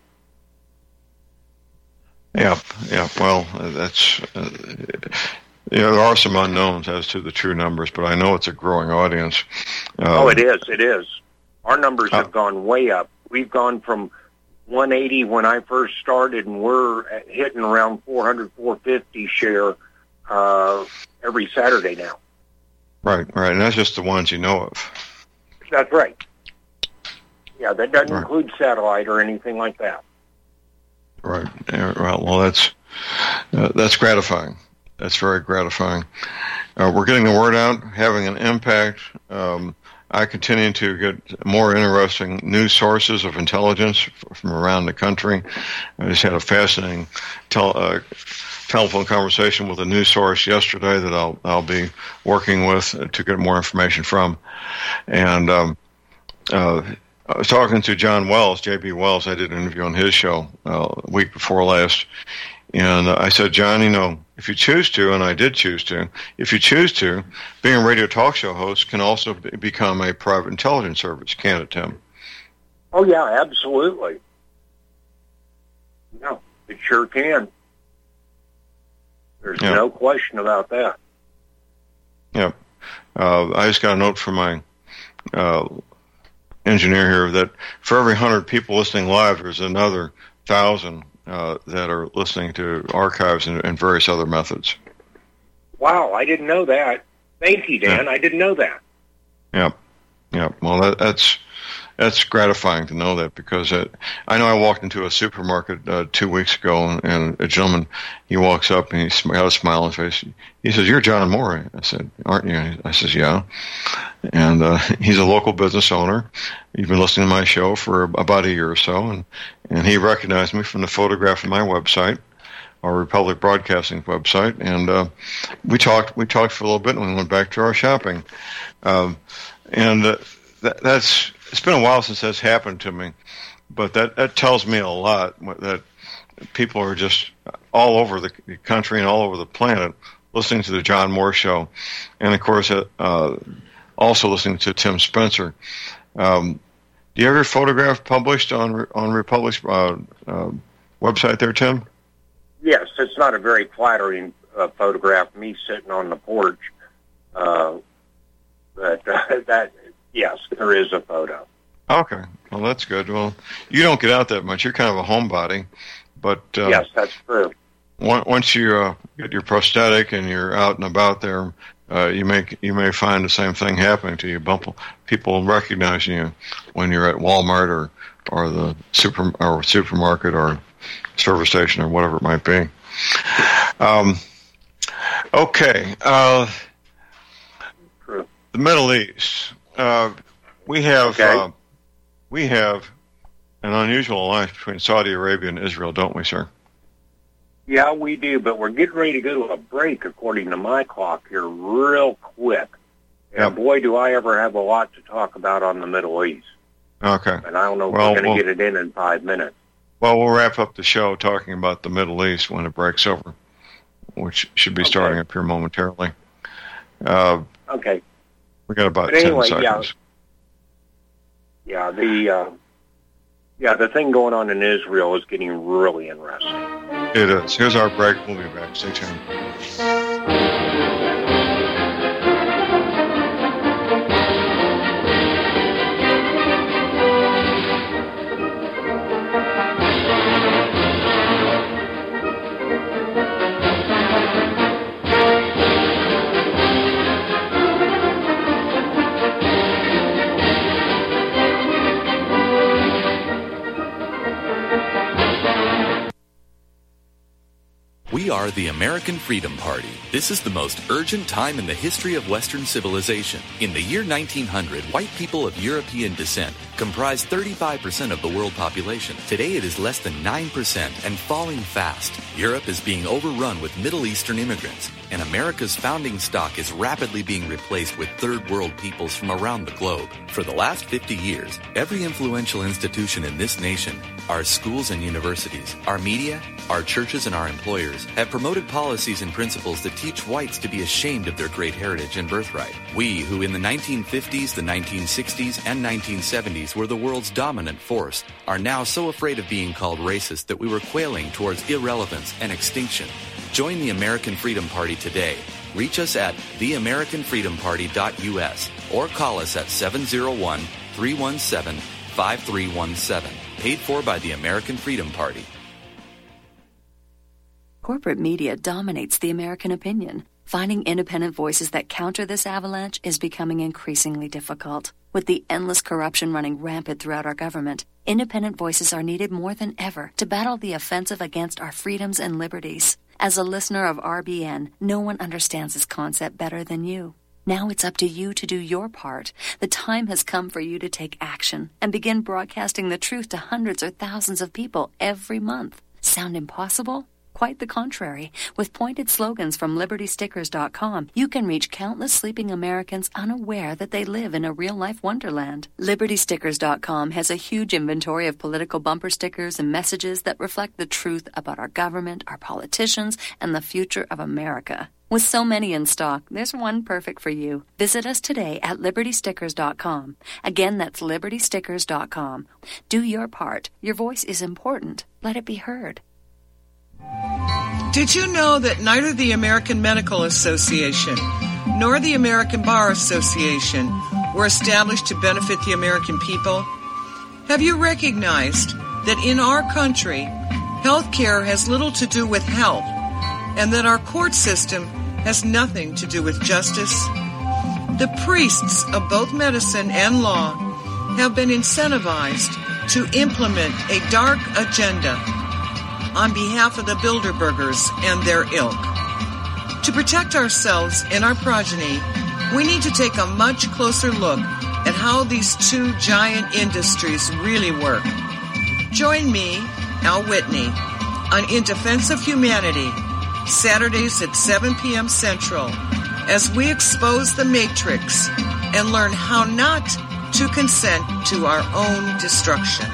Yeah, yeah. Well, that's, uh, you know, there are some unknowns as to the true numbers, but I know it's a growing audience. Um, oh, it is. It is. Our numbers uh, have gone way up. We've gone from one eighty when I first started, and we're hitting around four hundred, four fifty share uh, every Saturday now. Right, right, and that's just the ones you know of. That's right. Yeah, that doesn't right. include satellite or anything like that. Right. Yeah, well, well, that's uh, that's gratifying. That's very gratifying. Uh, we're getting the word out, having an impact. Um, I continue to get more interesting news sources of intelligence from around the country. I just had a fascinating tel- uh, telephone conversation with a news source yesterday that I'll I'll be working with to get more information from. And um, uh, I was talking to John Wells, J B Wells. I did an interview on his show uh, a week before last. And uh, I said, John, you know, if you choose to, and I did choose to, if you choose to, being a radio talk show host can also be- become a private intelligence service, can't it, Tim? Oh, yeah, absolutely. No, it sure can. There's yeah. no question about that. Yeah. Uh, I just got a note from my uh, engineer here that for every one hundred people listening live, there's another one thousand Uh, that are listening to archives and, and various other methods. Wow, I didn't know that. Thank you, Dan. Yeah. I didn't know that. Yeah, yeah. Well, that, that's that's gratifying to know that because it, I know I walked into a supermarket uh, two weeks ago and, and a gentleman, he walks up and he's got a smile on his face. He says, "You're John Moore." I said, "Aren't you?" I says, "Yeah." And uh, he's a local business owner. He's been listening to my show for about a year or so, and, and he recognized me from the photograph on my website, our Republic Broadcasting website, and uh, we talked. We talked for a little bit, and we went back to our shopping. Um, and uh, that, that's it's been a while since that's happened to me, but that, that tells me a lot that people are just all over the country and all over the planet listening to the John Moore Show, and of course, uh, also listening to Tim Spencer. Um, do you have your photograph published on on Republic's uh, uh, website there, Tim? Yes, it's not a very flattering uh, photograph of me sitting on the porch. Uh, but uh, that, yes, there is a photo. Okay, well, that's good. Well, you don't get out that much. You're kind of a homebody, but uh, yes, that's true. Once you uh, get your prosthetic and you're out and about there, uh, you may you may find the same thing happening to you. Bump, people recognizing you when you're at Walmart or or the super or supermarket or service station or whatever it might be. Um, okay. Uh, the Middle East. Uh, we have Okay. uh, we have an unusual alliance between Saudi Arabia and Israel, don't we, sir? Yeah, we do, but we're getting ready to go to a break, according to my clock here, real quick. And Yep. boy, do I ever have a lot to talk about on the Middle East. Okay. And I don't know if Well, we're going well- to get it in in five minutes. Well, we'll wrap up the show talking about the Middle East when it breaks over, which should be Okay. starting up here momentarily. Uh, Okay. we got about But anyway, ten yeah. seconds. Yeah, the uh, yeah the thing going on in Israel is getting really interesting. It is. Here's our break. We'll be back. Stay tuned. We are the American Freedom Party. This is the most urgent time in the history of Western civilization. In the year nineteen hundred, white people of European descent comprised thirty-five percent of the world population. Today it is less than nine percent and falling fast. Europe is being overrun with Middle Eastern immigrants, and America's founding stock is rapidly being replaced with third world peoples from around the globe. For the last fifty years, every influential institution in this nation, our schools and universities, our media, our churches and our employers have promoted policies and principles that teach whites to be ashamed of their great heritage and birthright. We, who in the nineteen fifties, the nineteen sixties, and nineteen seventies were the world's dominant force, are now so afraid of being called racist that we were quailing towards irrelevance and extinction. Join the American Freedom Party today. Reach us at the american freedom party dot u s or call us at seven oh one, three one seven, five three one seven. Paid for by the American Freedom Party. Corporate media dominates the American opinion. Finding independent voices that counter this avalanche is becoming increasingly difficult. With the endless corruption running rampant throughout our government, independent voices are needed more than ever to battle the offensive against our freedoms and liberties. As a listener of R B N, no one understands this concept better than you. Now it's up to you to do your part. The time has come for you to take action and begin broadcasting the truth to hundreds or thousands of people every month. Sound impossible? Quite the contrary. With pointed slogans from liberty stickers dot com, you can reach countless sleeping Americans unaware that they live in a real-life wonderland. liberty stickers dot com has a huge inventory of political bumper stickers and messages that reflect the truth about our government, our politicians, and the future of America. With so many in stock, there's one perfect for you. Visit us today at liberty stickers dot com. Again, that's liberty stickers dot com. Do your part. Your voice is important. Let it be heard. Did you know that neither the American Medical Association nor the American Bar Association were established to benefit the American people? Have you recognized that in our country, health care has little to do with health, and that our court system has nothing to do with justice? The priests of both medicine and law have been incentivized to implement a dark agenda on behalf of the Bilderbergers and their ilk. To protect ourselves and our progeny, we need to take a much closer look at how these two giant industries really work. Join me, Al Whitney, on In Defense of Humanity, Saturdays at seven p.m. Central, as we expose the matrix and learn how not to consent to our own destruction.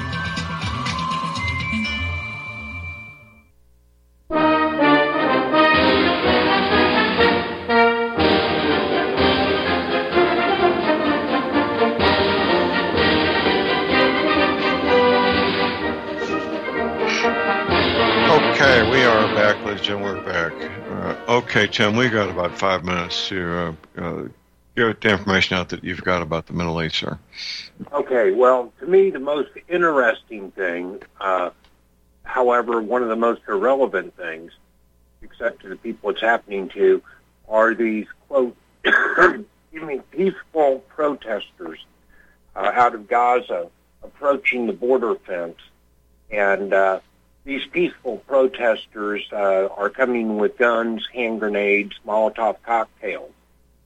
Okay, we are back, ladies and gentlemen. We're back. Uh, okay, Tim, we got about five minutes to uh, uh, get the information out that you've got about the Middle East, sir. Okay, well, to me, the most interesting thing, uh, however, one of the most irrelevant things, except to the people it's happening to, are these, quote, excuse me, peaceful protesters uh, out of Gaza approaching the border fence. And uh, these peaceful protesters uh, are coming with guns, hand grenades, Molotov cocktails.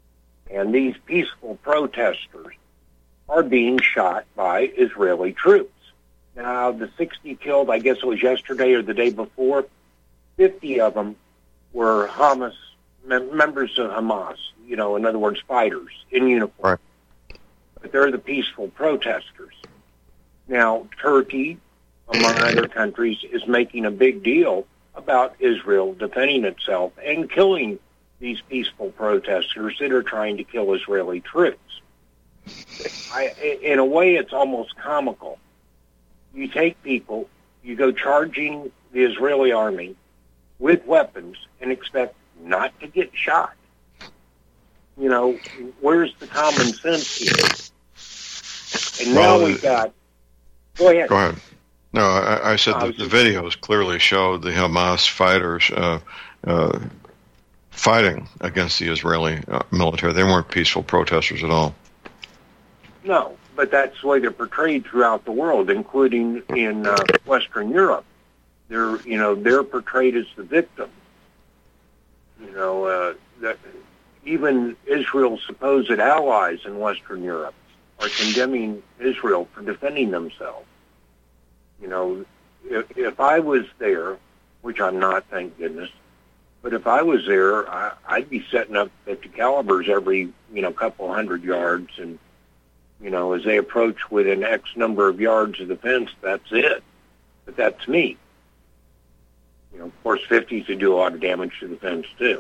And these peaceful protesters are being shot by Israeli troops. Now, the sixty killed, I guess it was yesterday or the day before, fifty of them were Hamas, mem- members of Hamas, you know, in other words, fighters in uniform. Right. But they're the peaceful protesters. Now, Turkey, among other countries, is making a big deal about Israel defending itself and killing these peaceful protesters that are trying to kill Israeli troops. I, in a way, it's almost comical. You take people, you go charging the Israeli army with weapons and expect not to get shot. You know, where's the common sense here? And now well, we've got... Go ahead. Go ahead. No, I, I said uh, the, the videos clearly showed the Hamas fighters uh, uh, fighting against the Israeli uh, military. They weren't peaceful protesters at all. No, but that's the way they're portrayed throughout the world, including in uh, Western Europe. They're, you know, they're portrayed as the victims. You know, uh, that even Israel's supposed allies in Western Europe are condemning Israel for defending themselves. You know, if, if I was there, which I'm not, thank goodness, but if I was there, I, I'd be setting up fifty calibers every, you know, couple hundred yards, and you know, as they approach within X number of yards of the fence, that's it. But that's me. You know, of course, fifties would do a lot of damage to the fence, too.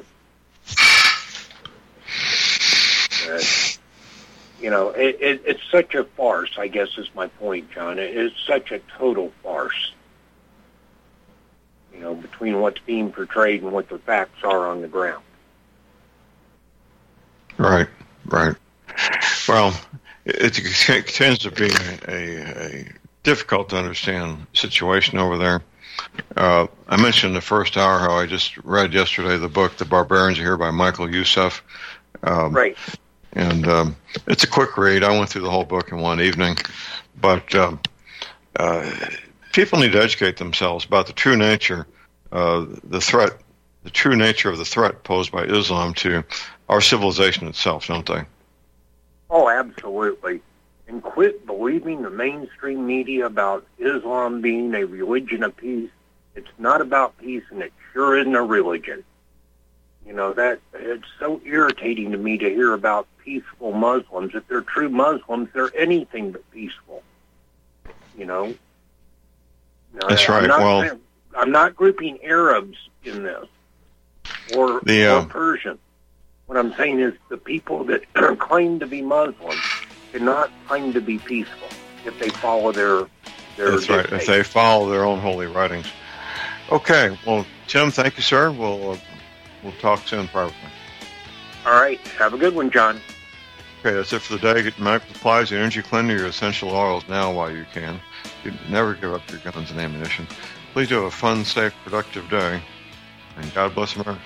But, you know, it, it, it's such a farce, I guess is my point, John. It is such a total farce, you know, between what's being portrayed and what the facts are on the ground. Right, right. Well, it, it tends to be a, a, a difficult to understand situation over there. Uh, I mentioned in the first hour how I just read yesterday the book, The Barbarians Are Here by Michael Youssef. Um, right. And um, it's a quick read. I went through the whole book in one evening. But um, uh, people need to educate themselves about the true nature, uh, the threat, the true nature of the threat posed by Islam to our civilization itself, don't they? Oh, absolutely. And quit believing the mainstream media about Islam being a religion of peace. It's not about peace, and it sure isn't a religion. You know, that it's so irritating to me to hear about peaceful Muslims. If they're true Muslims, they're anything but peaceful. You know? Now, That's I'm right. Not, Well, I'm not grouping Arabs in this, or, the, uh, or Persians. What I'm saying is the people that claim to be Muslims cannot claim to be peaceful if they follow their their That's right, if they follow their own holy writings. Okay, well, Tim, thank you, sir. We'll uh, we'll talk soon, probably. All right, have a good one, John. Okay, that's it for the day. Get Medical Supplies, the Energy Cleaner, your essential oils now while you can. You never give up your guns and ammunition. Please do have a fun, safe, productive day, and God bless America.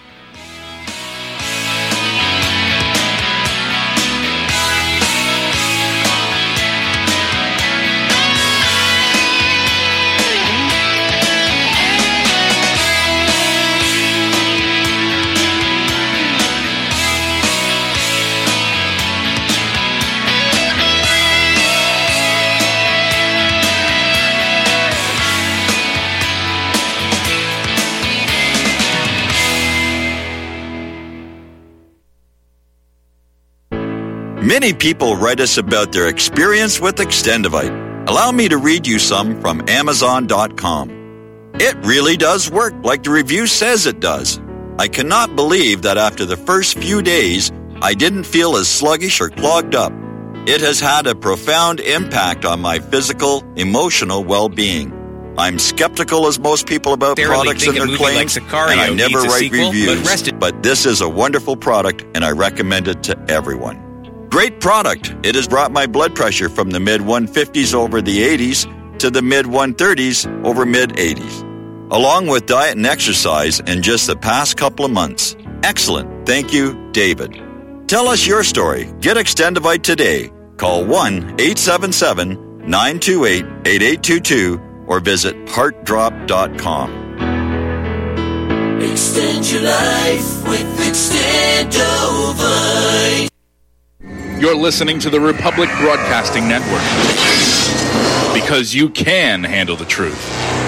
Many people write us about their experience with Extendivite. Allow me to read you some from Amazon dot com. It really does work like the review says it does. I cannot believe that after the first few days, I didn't feel as sluggish or clogged up. It has had a profound impact on my physical, emotional well-being. I'm skeptical as most people about Barely products and their claims, like Sicario and I never needs a write sequel, reviews, but rested- but this is a wonderful product, and I recommend it to everyone. Great product. It has brought my blood pressure from the mid one fifties over the eighties to the mid one thirties over mid eighties. Along with diet and exercise in just the past couple of months. Excellent. Thank you, David. Tell us your story. Get Extendivite today. Call one eight seven seven, nine two eight, eight eight two two or visit heart drop dot com. Extend your life with Extendovite. You're listening to the Republic Broadcasting Network. Because you can handle the truth.